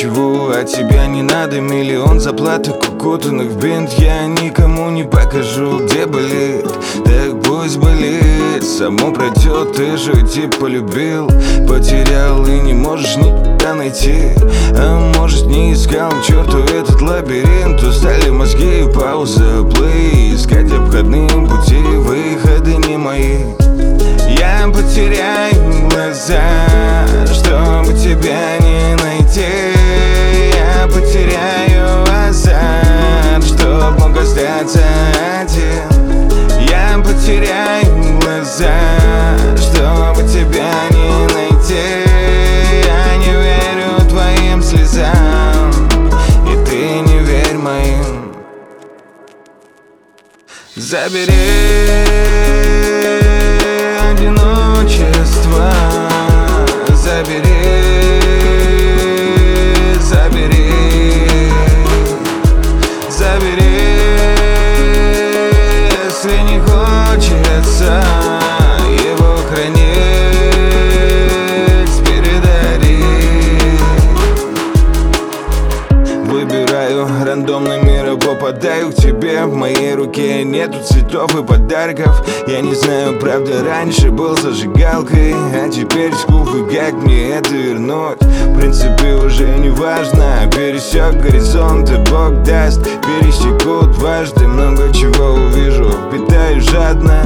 ничего от тебя не надо. Миллион заплаток, укутанных в бинт. Я никому не покажу, где болит. Так пусть болит, само пройдет. Ты же тип полюбил, потерял и не можешь никогда найти. А может не искал к черту этот лабиринт. Устали мозги, пауза, плей. Искать обходные пути, выходы не мои. Я потеряю глаза, чтобы тебя не найти. Я потеряю азарт, чтоб мог остаться один. Я потеряю глаза, чтобы тебя не найти. Я не верю твоим слезам, и ты не верь моим. Забери одиночество, забери, забери, забери, если не хочется его хранить, передари. Выбираю рандомный мир и попадаю к тебе. В моей руке нету цветов и подарков. Я не знаю, правда, раньше был зажигалкой, а теперь скуфы, как мне это вернуть? В принципе, уже не важно. Пересек горизонт, и Бог даст, пересекут дважды. Много чего увижу, питаю жадно,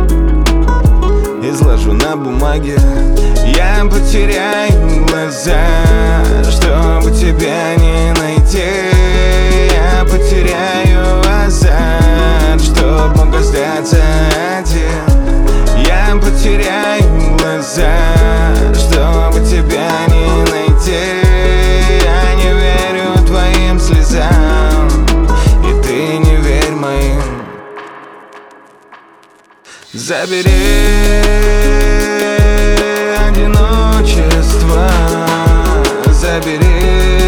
изложу на бумаге. Я потеряю глаза, чтобы тебя не найти. Я потеряю азарт, чтоб мог остаться один. Я потеряю глаза, чтобы тебя не найти. Я не верю твоим слезам, и ты не верь моим. Забери одиночество, забери.